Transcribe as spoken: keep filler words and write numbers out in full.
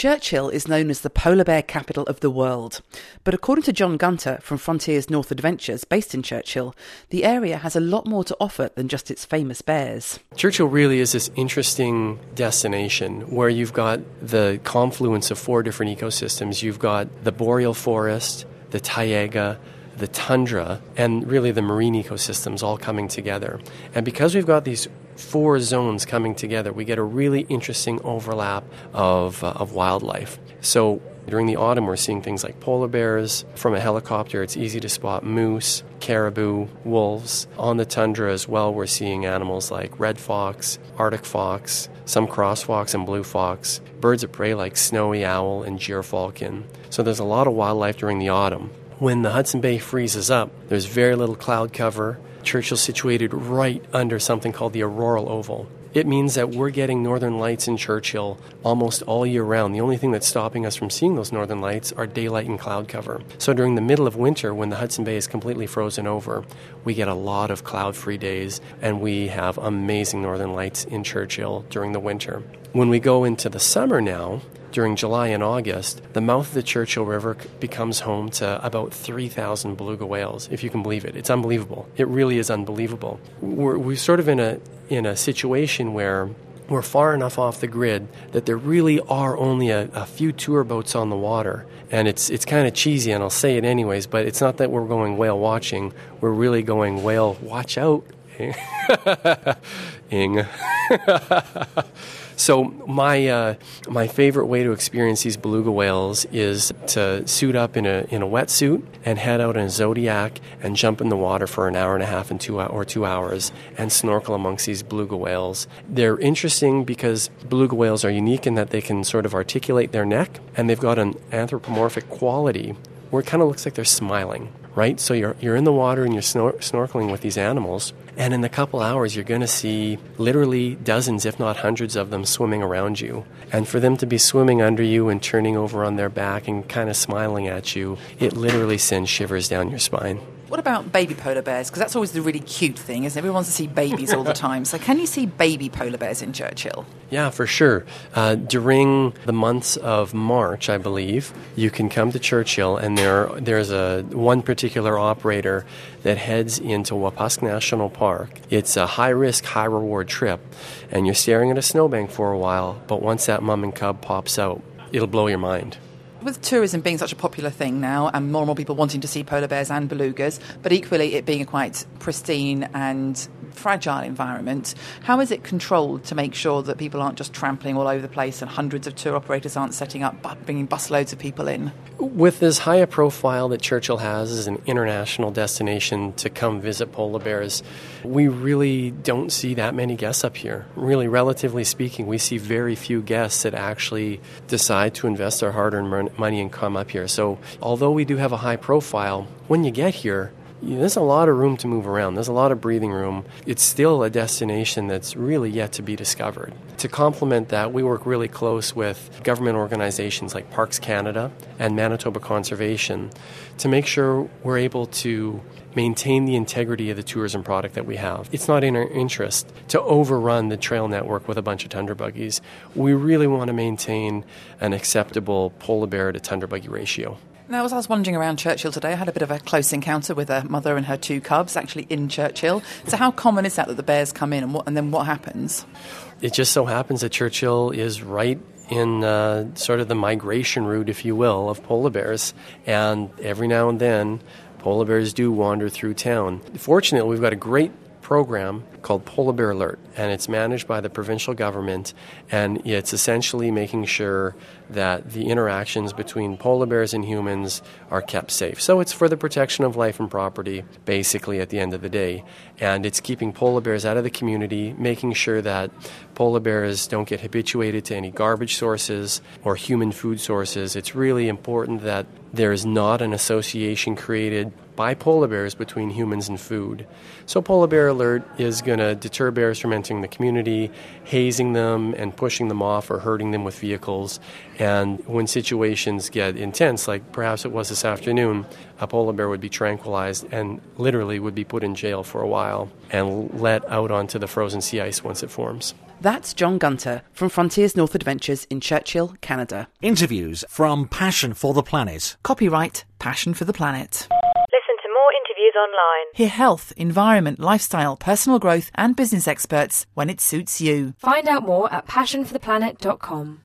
Churchill is known as the polar bear capital of the world, but according to John Gunter from Frontiers North Adventures, based in Churchill, the area has a lot more to offer than just its famous bears. Churchill really is this interesting destination where you've got the confluence of four different ecosystems. You've got the boreal forest, the taiga, the tundra, and really the marine ecosystems all coming together. And because we've got these four zones coming together, we get a really interesting overlap of, uh, of wildlife. So during the autumn, we're seeing things like polar bears. From a helicopter, it's easy to spot moose, caribou, wolves. On the tundra as well, we're seeing animals like red fox, Arctic fox, some cross fox and blue fox, birds of prey like snowy owl and gyrfalcon. So there's a lot of wildlife during the autumn. When the Hudson Bay freezes up, there's very little cloud cover. Churchill's situated right under something called the auroral oval. It means that we're getting northern lights in Churchill almost all year round. The only thing that's stopping us from seeing those northern lights are daylight and cloud cover. So during the middle of winter, when the Hudson Bay is completely frozen over, we get a lot of cloud-free days, and we have amazing northern lights in Churchill during the winter. When we go into the summer now, during July and August, the mouth of the Churchill River becomes home to about three thousand beluga whales, if you can believe it. It's unbelievable. It really is unbelievable. We're, we're sort of in a in a situation where we're far enough off the grid that there really are only a, a few tour boats on the water. And it's it's kind of cheesy, and I'll say it anyways, but it's not that we're going whale watching. We're really going whale watch out. Ing. So my uh, my favorite way to experience these beluga whales is to suit up in a in a wetsuit and head out in a Zodiac and jump in the water for an hour and a half and two or two hours and snorkel amongst these beluga whales. They're interesting because beluga whales are unique in that they can sort of articulate their neck, and they've got an anthropomorphic quality where it kind of looks like they're smiling, right? So you're you're in the water and you're snor- snorkeling with these animals. And in a couple hours, you're going to see literally dozens, if not hundreds of them swimming around you. And for them to be swimming under you and turning over on their back and kind of smiling at you, it literally sends shivers down your spine. What about baby polar bears? Because that's always the really cute thing, isn't it? Everyone wants to see babies all the time. So can you see baby polar bears in Churchill? Yeah, for sure. Uh, during the months of March, I believe, you can come to Churchill, and there there's a one particular operator that heads into Wapusk National Park. It's a high-risk, high-reward trip, and you're staring at a snowbank for a while, but once that mum and cub pops out, it'll blow your mind. With tourism being such a popular thing now and more and more people wanting to see polar bears and belugas, but equally it being a quite pristine and fragile environment, how is it controlled to make sure that people aren't just trampling all over the place and hundreds of tour operators aren't setting up, bringing busloads of people in? With as high a profile that Churchill has as an international destination to come visit polar bears, we really don't see that many guests up here. Really, relatively speaking, we see very few guests that actually decide to invest their hard-earned money and come up here. So although we do have a high profile, when you get here, there's a lot of room to move around. There's a lot of breathing room. It's still a destination that's really yet to be discovered. To complement that, we work really close with government organizations like Parks Canada and Manitoba Conservation to make sure we're able to maintain the integrity of the tourism product that we have. It's not in our interest to overrun the trail network with a bunch of tundra buggies. We really want to maintain an acceptable polar bear to tundra buggy ratio. Now, as I was wandering around Churchill today, I had a bit of a close encounter with a mother and her two cubs, actually in Churchill. So how common is that that the bears come in, and, what, and then what happens? It just so happens that Churchill is right in uh, sort of the migration route, if you will, of polar bears. And every now and then, polar bears do wander through town. Fortunately, we've got a great program called Polar Bear Alert, and it's managed by the provincial government, and it's essentially making sure that the interactions between polar bears and humans are kept safe. So it's for the protection of life and property, basically, at the end of the day. And it's keeping polar bears out of the community, making sure that polar bears don't get habituated to any garbage sources or human food sources. It's really important that there is not an association created by polar bears between humans and food. So Polar Bear Alert is going to deter bears from entering the community, hazing them and pushing them off or hurting them with vehicles. And when situations get intense, like perhaps it was this afternoon, a polar bear would be tranquilized and literally would be put in jail for a while and let out onto the frozen sea ice once it forms. That's John Gunter from Frontiers North Adventures in Churchill, Canada. Interviews from Passion for the Planet. Copyright Passion for the Planet. Listen to more interviews online. Hear health, environment, lifestyle, personal growth and business experts when it suits you. Find out more at passion for the planet dot com.